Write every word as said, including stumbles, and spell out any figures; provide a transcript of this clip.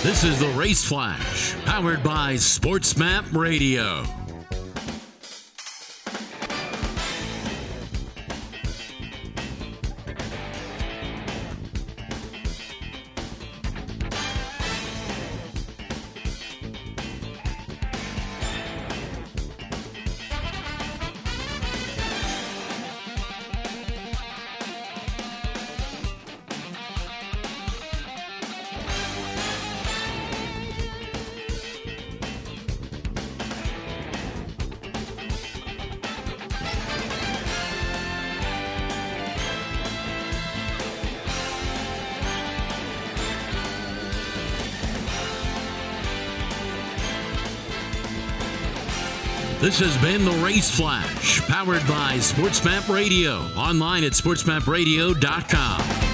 This is the Race Flash, powered by SportsMap Radio. This has been the Race Flash, powered by SportsMap Radio, online at sports map radio dot com.